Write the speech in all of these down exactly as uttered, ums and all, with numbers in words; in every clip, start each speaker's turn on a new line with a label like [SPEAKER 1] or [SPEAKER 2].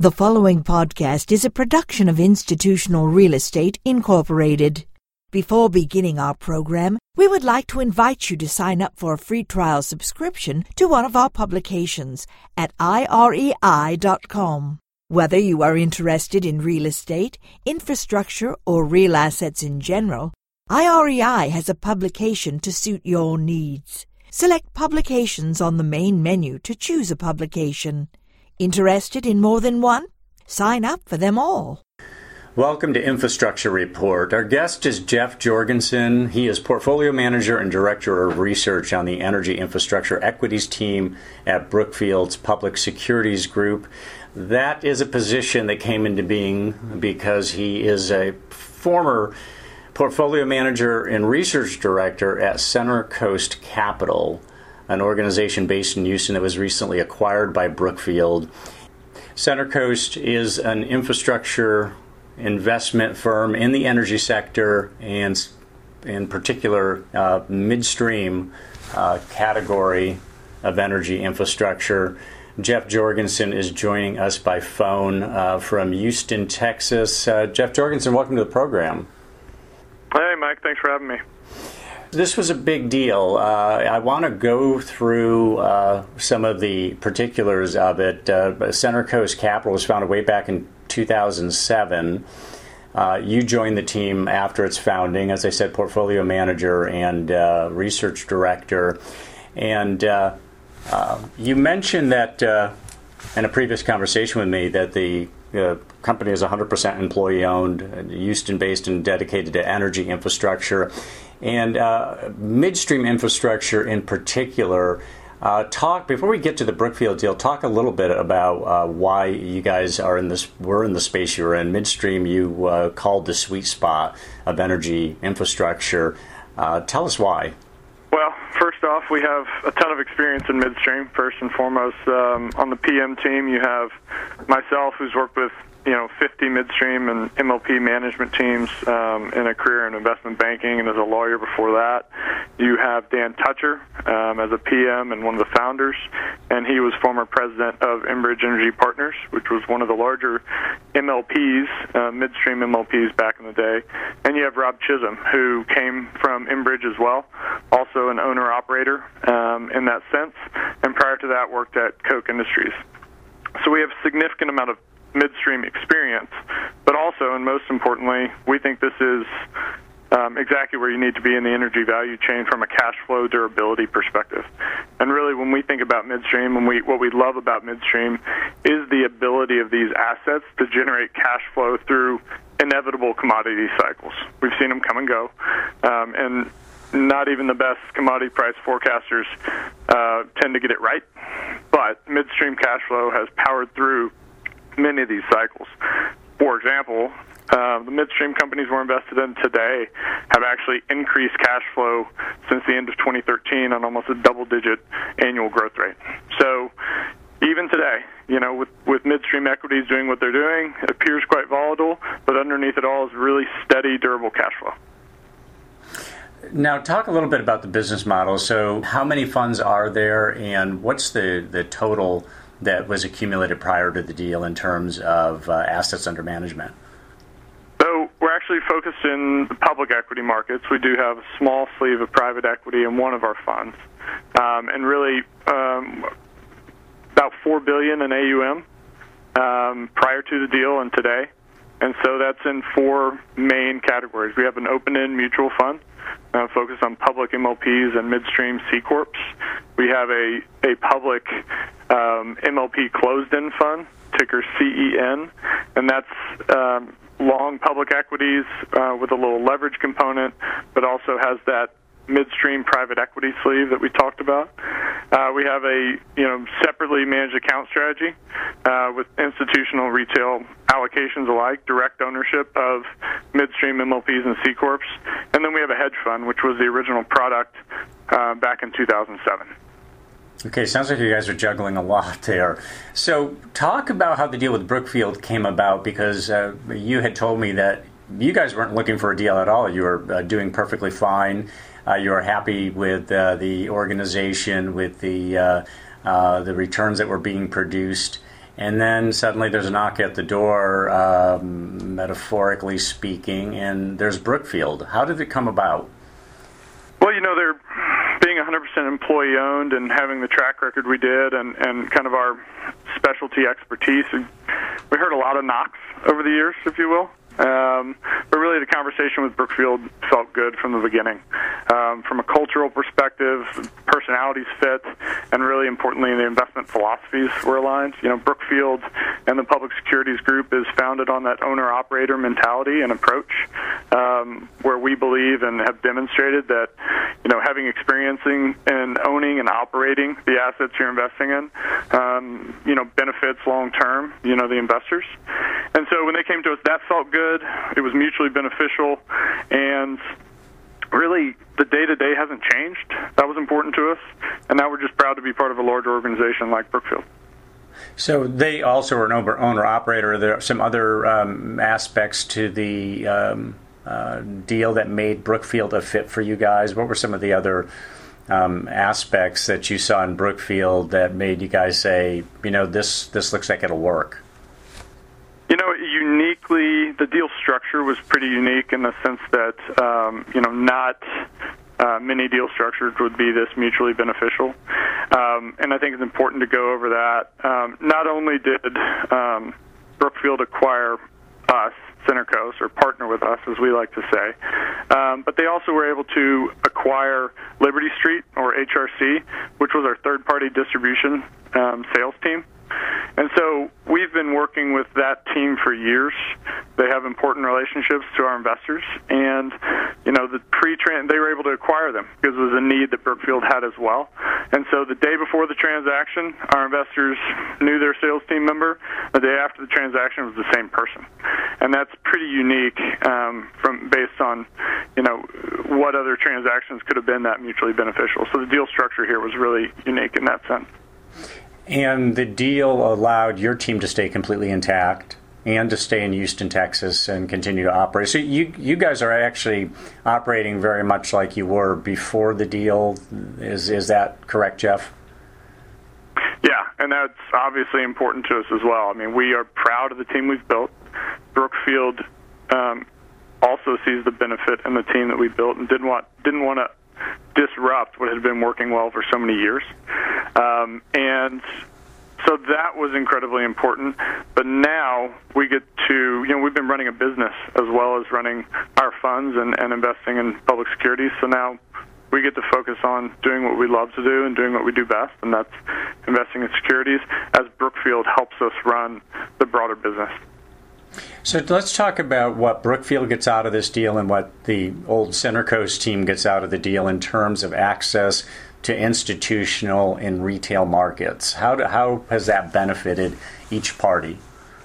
[SPEAKER 1] The following podcast is a production of Institutional Real Estate Incorporated. Before beginning our program, we would like to invite you to sign up for a free trial subscription to one of our publications at I R E I dot com. Whether you are interested in real estate, infrastructure, or real assets in general, I R E I has a publication to suit your needs. Select Publications on the main menu to choose a publication. Interested in more than one? Sign up for them all.
[SPEAKER 2] Welcome to Infrastructure Report. Our guest is Jeff Jorgensen. He is Portfolio Manager and Director of Research on the Energy Infrastructure Equities team at Brookfield's Public Securities Group. That is a position that came into being because he is a former Portfolio Manager and Research Director at Center Coast Capital, an organization based in Houston that was recently acquired by Brookfield. Center Coast is an infrastructure investment firm in the energy sector and in particular uh, midstream uh, category of energy infrastructure. Jeff Jorgensen is joining us by phone uh, from Houston, Texas. Uh, Jeff Jorgensen, welcome to the program.
[SPEAKER 3] Hey, Mike. Thanks for having me.
[SPEAKER 2] This was a big deal. Uh, I want to go through uh, some of the particulars of it. Uh, Center Coast Capital was founded way back in two thousand seven. Uh, you joined the team after its founding, as I said, portfolio manager and uh, research director. And uh, uh, you mentioned that uh, in a previous conversation with me that the uh, company is one hundred percent employee-owned, Houston-based and dedicated to energy infrastructure. And uh, midstream infrastructure in particular. Uh, talk before we get to the Brookfield deal. Talk a little bit about uh, why you guys are in this. Were in the space you're in. Midstream, you uh, called the sweet spot of energy infrastructure. Uh, tell us why.
[SPEAKER 3] Well, first off, we have a ton of experience in midstream. First and foremost, um, on the P M team, you have myself, who's worked with you know, fifty midstream and M L P management teams um, in a career in investment banking and as a lawyer before that. You have Dan Toucher um, as a P M and one of the founders, and he was former president of Enbridge Energy Partners, which was one of the larger M L Ps, uh, midstream M L Ps back in the day. And you have Rob Chisholm, who came from Enbridge as well, also an owner-operator um, in that sense, and prior to that worked at Koch Industries. So we have a significant amount of midstream experience, but also, and most importantly, we think this is um, exactly where you need to be in the energy value chain from a cash flow durability perspective. And really, when we think about midstream, and we, what we love about midstream is the ability of these assets to generate cash flow through inevitable commodity cycles. We've seen them come and go, um, and not even the best commodity price forecasters uh, tend to get it right, but midstream cash flow has powered through many of these cycles. For example, uh, the midstream companies we're invested in today have actually increased cash flow since the end of twenty thirteen on almost a double-digit annual growth rate. So even today, you know, with, with midstream equities doing what they're doing, it appears quite volatile, but underneath it all is really steady, durable cash flow.
[SPEAKER 2] Now, talk a little bit about the business model. So how many funds are there, and what's the, the total that was accumulated prior to the deal in terms of uh, assets under management?
[SPEAKER 3] So we're actually focused in the public equity markets. We do have a small sleeve of private equity in one of our funds, um, and really um, about four billion dollars in A U M um, prior to the deal and today. And so that's in four main categories. We have an open-end mutual fund uh, focused on public M L Ps and midstream C-Corps. We have a, a public um, M L P closed-end fund, ticker C E N, and that's um, long public equities uh, with a little leverage component, but also has that midstream private equity sleeve that we talked about. Uh, we have a you know separately managed account strategy uh, with institutional retail allocations alike, direct ownership of midstream M L Ps and C-Corps. And then we have a hedge fund, which was the original product uh, back in two thousand seven.
[SPEAKER 2] Okay, sounds like you guys are juggling a lot there. So talk about how the deal with Brookfield came about, because uh, you had told me that you guys weren't looking for a deal at all. You were uh, doing perfectly fine. Uh, you were happy with uh, the organization, with the uh, uh, the returns that were being produced. And then suddenly there's a knock at the door, um, metaphorically speaking, and there's Brookfield. How did it come about?
[SPEAKER 3] Well, you know, they're being one hundred percent employee-owned and having the track record we did and, and kind of our specialty expertise. We heard a lot of knocks over the years, if you will. Um, but really the conversation with Brookfield felt good from the beginning. Um, from a cultural perspective, personalities fit, and really importantly, the investment philosophies were aligned. You know, Brookfield and the Public Securities Group is founded on that owner-operator mentality and approach, um, where we believe and have demonstrated that, you know, having experiencing and owning and operating the assets you're investing in, um, you know, benefits long-term, you know, the investors. And so when they came to us, that felt good. It was mutually beneficial, and really the day-to-day hasn't changed. That was important to us, and now we're just proud to be part of a larger organization like Brookfield.
[SPEAKER 2] So they also are an owner-operator. Are there some other um, aspects to the um, uh, deal that made Brookfield a fit for you guys? What were some of the other um, aspects that you saw in Brookfield that made you guys say, you know, this, this looks like it'll work?
[SPEAKER 3] You know, uniquely, the deal structure was pretty unique in the sense that, um, you know, not uh, many deal structures would be this mutually beneficial. Um, and I think it's important to go over that. Um, not only did um, Brookfield acquire us, Synercos, or partner with us, as we like to say, um, but they also were able to acquire Liberty Street, or H R C, which was our third-party distribution um, sales team. And so we've been working with that team for years. They have important relationships to our investors, and you know the pre-tran they were able to acquire them because it was a need that Brookfield had as well. And so the day before the transaction, our investors knew their sales team member. The day after the transaction, it was the same person, and that's pretty unique um, from based on you know what other transactions could have been that mutually beneficial. So the deal structure here was really unique in that sense.
[SPEAKER 2] And the deal allowed your team to stay completely intact and to stay in Houston, Texas, and continue to operate. So you you guys are actually operating very much like you were before the deal. Is is that correct, Jeff?
[SPEAKER 3] Yeah, and that's obviously important to us as well. I mean, we are proud of the team we've built. Brookfield um, also sees the benefit in the team that we built and didn't want didn't want to disrupt what had been working well for so many years. Um, and so that was incredibly important. But now we get to, you know, we've been running a business as well as running our funds and, and investing in public securities. So now we get to focus on doing what we love to do and doing what we do best, and that's investing in securities as Brookfield helps us run the broader business.
[SPEAKER 2] So let's talk about what Brookfield gets out of this deal and what the old Synercos team gets out of the deal in terms of access to institutional and retail markets. How do, how has that benefited each party?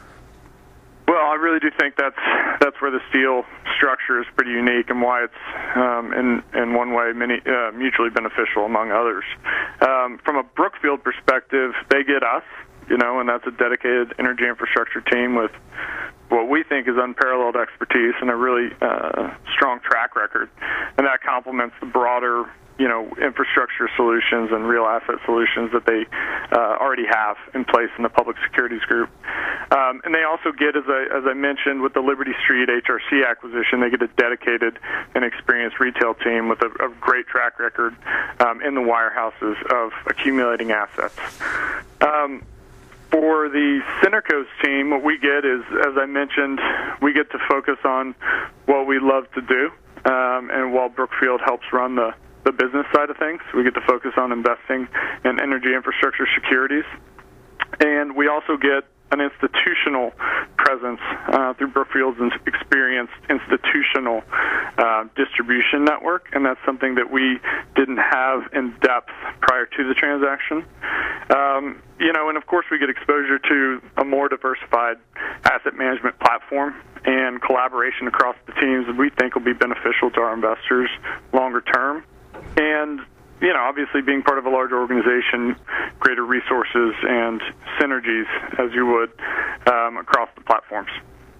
[SPEAKER 3] Well, I really do think that's that's where this deal structure is pretty unique and why it's um, in in one way many uh, mutually beneficial among others. Um, from a Brookfield perspective, they get us, you know, and that's a dedicated energy infrastructure team with what we think is unparalleled expertise and a really uh, strong track record, and that complements the broader, you know, infrastructure solutions and real asset solutions that they uh, already have in place in the Public Securities Group. Um, and they also get, as I, as I mentioned, with the Liberty Street H R C acquisition, they get a dedicated and experienced retail team with a, a great track record um, in the wirehouses of accumulating assets. Um, For the Synercos team, what we get is, as I mentioned, we get to focus on what we love to do, um, and while Brookfield helps run the, the business side of things, we get to focus on investing in energy infrastructure securities. And we also get an institutional presence uh, through Brookfield's experienced institutional uh, distribution network, and that's something that we didn't have in depth prior to the transaction. Um, you know, and of course we get exposure to a more diversified asset management platform and collaboration across the teams that we think will be beneficial to our investors longer term. And you know, obviously being part of a larger organization, greater resources and synergies, as you would, um, across the platforms.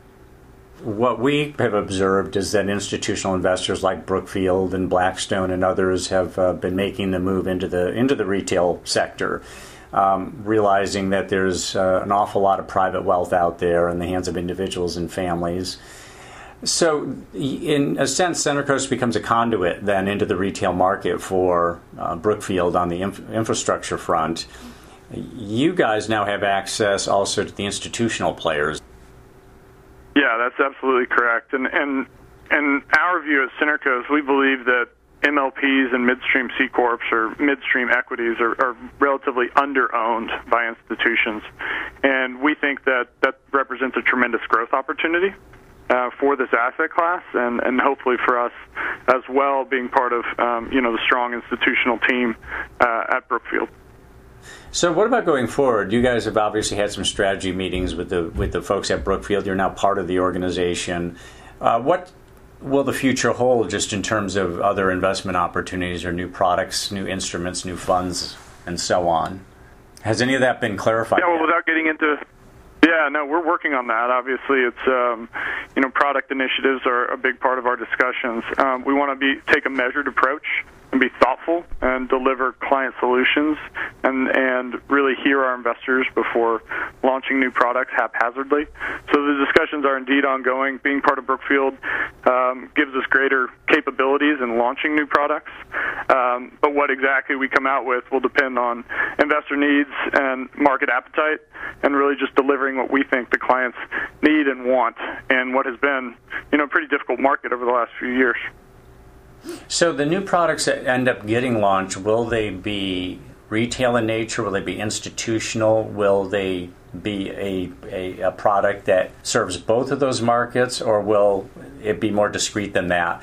[SPEAKER 2] What we have observed is that institutional investors like Brookfield and Blackstone and others have uh, been making the move into the into the retail sector. um, realizing that there's uh, an awful lot of private wealth out there in the hands of individuals and families. So, in a sense, Centercoast becomes a conduit then into the retail market for uh, Brookfield on the inf- infrastructure front. You guys now have access also to the institutional players.
[SPEAKER 3] Yeah, that's absolutely correct. And and and our view at Centercoast, we believe that M L Ps and midstream C Corps or midstream equities are, are relatively under-owned by institutions. And we think that that represents a tremendous growth opportunity Uh, for this asset class, and, and hopefully for us as well, being part of um, you know the strong institutional team uh, at Brookfield.
[SPEAKER 2] So, what about going forward? You guys have obviously had some strategy meetings with the with the folks at Brookfield. You're now part of the organization. Uh, what will the future hold, just in terms of other investment opportunities or new products, new instruments, new funds, and so on? Has any of that been clarified?
[SPEAKER 3] Yeah, well,
[SPEAKER 2] yet?
[SPEAKER 3] without getting into Yeah, no, we're working on that. Obviously, it's um, you know, product initiatives are a big part of our discussions. Um, we want to be take a measured approach and be thoughtful and deliver client solutions and and really hear our investors before launching new products haphazardly. So the discussions are indeed ongoing. Being part of Brookfield um, gives us greater capabilities in launching new products. Um, but what exactly we come out with will depend on investor needs and market appetite, and really just delivering what we think the clients need and want in what has been, you know, a pretty difficult market over the last few years.
[SPEAKER 2] So the new products that end up getting launched, will they be retail in nature? Will they be institutional? Will they be a, a, a product that serves both of those markets, or will it be more discrete than that?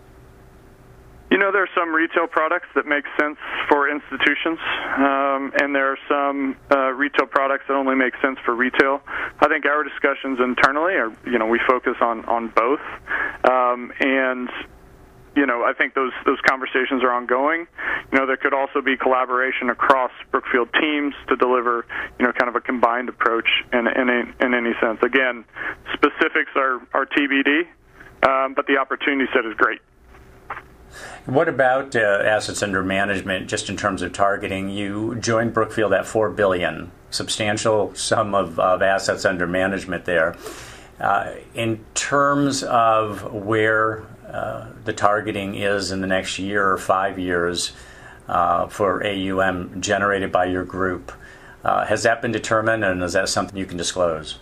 [SPEAKER 3] You know, there are some retail products that make sense for institutions, um, and there are some uh, retail products that only make sense for retail. I think our discussions internally are, you know, we focus on, on both, um, and you know, I think those those conversations are ongoing. You know, there could also be collaboration across Brookfield teams to deliver, you know, kind of a combined approach in in, in any sense. Again, specifics are, are T B D, um, but the opportunity set is great.
[SPEAKER 2] What about uh, assets under management, just in terms of targeting? You joined Brookfield at four billion dollars, substantial sum of, of assets under management there. Uh, in terms of where uh, the targeting is in the next year or five years uh, for A U M generated by your group, uh, has that been determined, and is that something you can disclose?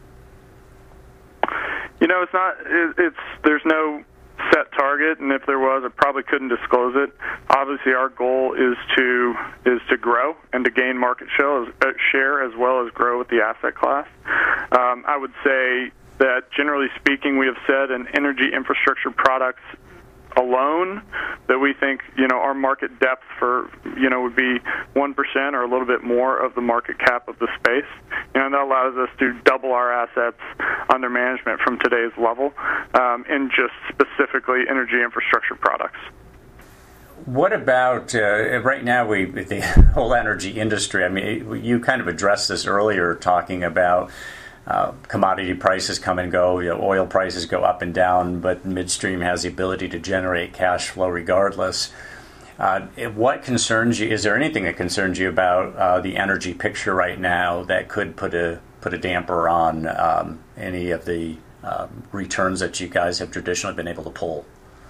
[SPEAKER 3] You know, it's not. It, it's there's no set target, and if there was, I probably couldn't disclose it. Obviously, our goal is to is to grow and to gain market share, uh, share as well as grow with the asset class. Um, I would say that, generally speaking, we have said in energy infrastructure products alone that we think, you know, our market depth for, you know, would be one percent or a little bit more of the market cap of the space. You know, and that allows us to double our assets under management from today's level um, in just specifically energy infrastructure products.
[SPEAKER 2] What about uh, right now? We the whole energy industry. I mean, you kind of addressed this earlier, talking about uh, commodity prices come and go. You know, oil prices go up and down, but midstream has the ability to generate cash flow regardless. Uh, what concerns you? Is there anything that concerns you about uh, the energy picture right now that could put a put a damper on um, any of the uh, returns that you guys have traditionally been able to pull?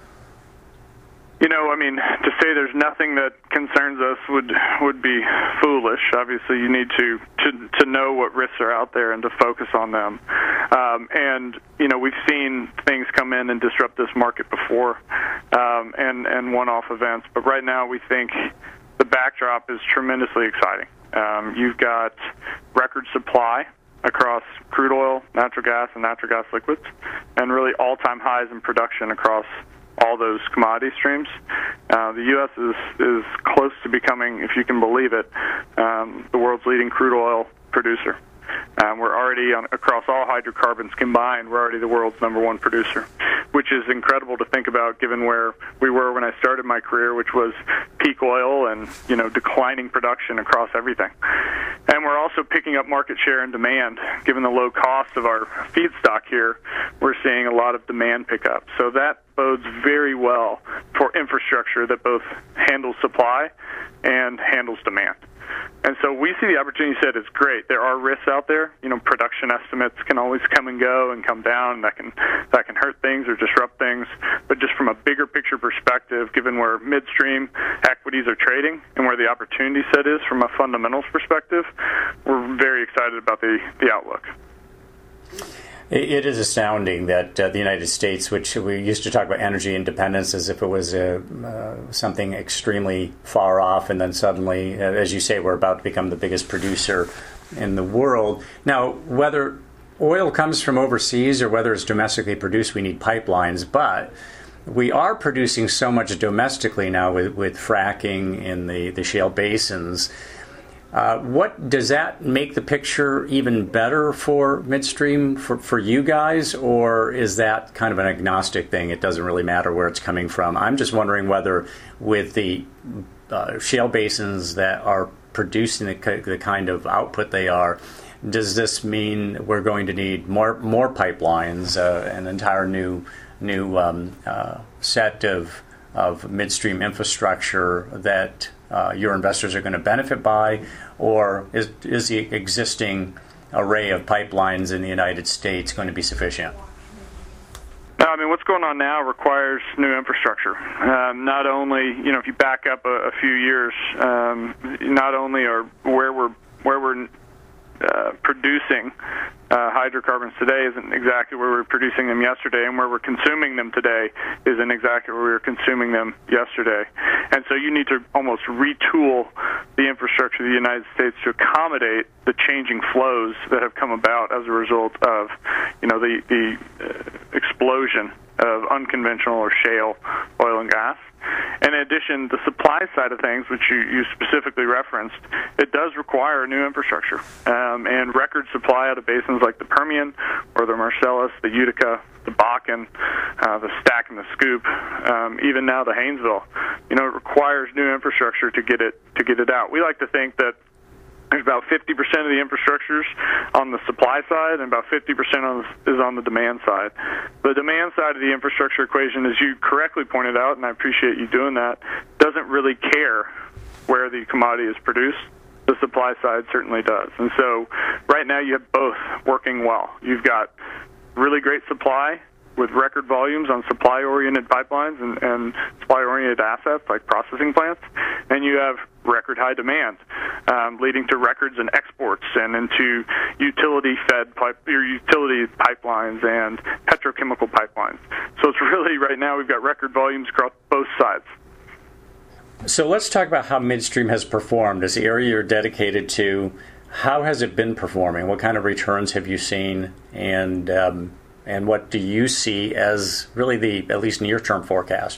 [SPEAKER 3] You know, I mean, to say there's nothing that concerns us would would be foolish. Obviously, you need to, to, to know what risks are out there and to focus on them. Um, and, you know, we've seen things come in and disrupt this market before um, and, and one-off events. But right now we think the backdrop is tremendously exciting. Um, you've got record supply across crude oil, natural gas, and natural gas liquids, and really all-time highs in production across all those commodity streams. Uh, the U S is, is close to becoming, if you can believe it, um, the world's leading crude oil producer. Um, we're already, on, across all hydrocarbons combined, we're already the world's number one producer, which is incredible to think about given where we were when I started my career, which was peak oil and, you know, declining production across everything. And we're also picking up market share and demand. Given the low cost of our feedstock here, we're seeing a lot of demand pickup. So that bodes very well for infrastructure that both handles supply and handles demand. And so we see the opportunity set as great. There are risks out there. You know, production estimates can always come and go and come down, and that can that can hurt things or disrupt things. But just from a bigger picture perspective, given where midstream equities are trading and where the opportunity set is from a fundamentals perspective, we're very excited about the, the outlook.
[SPEAKER 2] It is astounding that uh, the United States, which we used to talk about energy independence as if it was uh, uh, something extremely far off, and then suddenly, uh, as you say, we're about to become the biggest producer in the world. Now, whether oil comes from overseas or whether it's domestically produced, we need pipelines, but we are producing so much domestically now with, with fracking in the, the shale basins. Uh, what does that make the picture even better for midstream for, for you guys, or is that kind of an agnostic thing? It doesn't really matter where it's coming from. I'm just wondering whether with the uh, shale basins that are producing the, the kind of output they are, does this mean we're going to need more more pipelines, uh, an entire new new um, uh, set of of midstream infrastructure that Uh, your investors are going to benefit by, or is, is the existing array of pipelines in the United States going to be sufficient?
[SPEAKER 3] No, I mean, what's going on now requires new infrastructure. Um, not only, you know, if you back up a, a few years, um, not only are where we're where we're uh, producing uh, hydrocarbons today isn't exactly where we were producing them yesterday, and where we're consuming them today isn't exactly where we were consuming them yesterday. And so you need to almost retool the infrastructure of the United States to accommodate the changing flows that have come about as a result of, you know, the, the uh, explosion of unconventional or shale oil and gas. And in addition, the supply side of things, which you, you specifically referenced, it does require new infrastructure. Um, and record supply out of basins like the Permian or the Marcellus, the Utica, the Bakken, uh, the Stack and the Scoop, um, even now the Haynesville, you know, it requires new infrastructure to get it to get it out. We like to think that there's about fifty percent of the infrastructures on the supply side, and about fifty percent on, is on the demand side. The demand side of the infrastructure equation, as you correctly pointed out, and I appreciate you doing that, doesn't really care where the commodity is produced. The supply side certainly does. And so right now you have both working well. You've got really great supply with record volumes on supply-oriented pipelines and, and supply-oriented assets like processing plants, and you have record high demand, um, leading to records in exports and into utility-fed pipe, or utility pipelines and petrochemical pipelines. So it's really, right now, we've got record volumes across both sides.
[SPEAKER 2] So let's talk about how midstream has performed. As the area you're dedicated to, how has it been performing? What kind of returns have you seen? And um, and what do you see as really the, at least near-term forecast?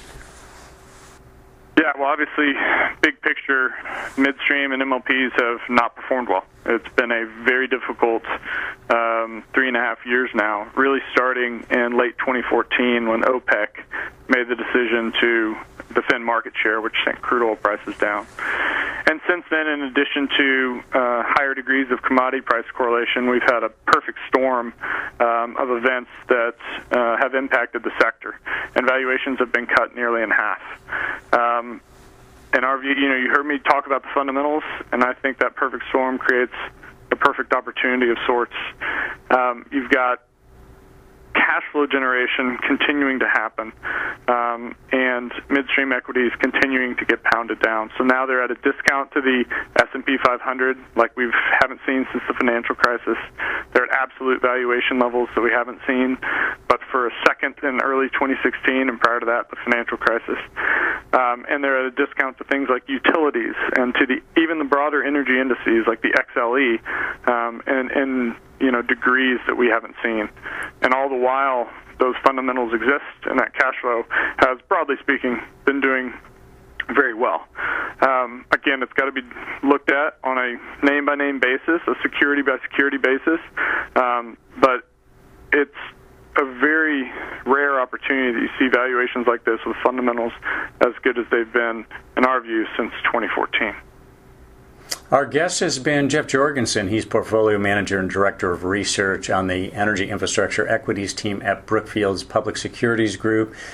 [SPEAKER 3] Yeah, well, obviously, big picture, midstream and M L Ps have not performed well. It's been a very difficult um, three and a half years now, really starting in late twenty fourteen when OPEC made the decision to defend market share, which sent crude oil prices down. And since then, in addition to uh, higher degrees of commodity price correlation, we've had a perfect storm um, of events that uh, have impacted the sector, and valuations have been cut nearly in half. Um, in our view, you know, you heard me talk about the fundamentals, and I think that perfect storm creates a perfect opportunity of sorts. Um, you've got cash flow generation continuing to happen, um, and midstream equities continuing to get pounded down. So now they're at a discount to the S and P five hundred like we haven't seen since the financial crisis. They're at absolute valuation levels that we haven't seen, but for a second in early twenty sixteen, and prior to that, the financial crisis. Um, and they're at a discount to things like utilities and to the even the broader energy indices like the X L E, um, and, and you know, degrees that we haven't seen. And all the while, those fundamentals exist, and that cash flow has, broadly speaking, been doing very well. Um, again, it's got to be looked at on a name-by-name basis, a security-by-security basis, um, but it's a very rare opportunity that you see valuations like this with fundamentals as good as they've been, in our view, since twenty fourteen.
[SPEAKER 2] Our guest has been Jeff Jorgensen. He's Portfolio Manager and Director of Research on the Energy Infrastructure Equities team at Brookfield's Public Securities Group.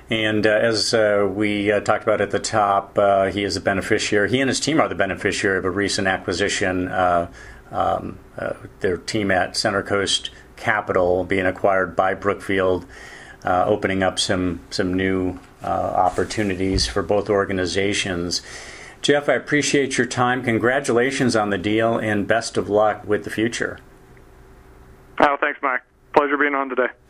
[SPEAKER 2] And uh, as uh, we uh, talked about at the top, uh, he is a beneficiary. He and his team are the beneficiary of a recent acquisition. Uh, um, uh, their team at Center Coast Capital being acquired by Brookfield, uh, opening up some some new uh, opportunities for both organizations. Jeff, I appreciate your time. Congratulations on the deal, and best of luck with the future.
[SPEAKER 3] Oh, thanks, Mike. Pleasure being on today.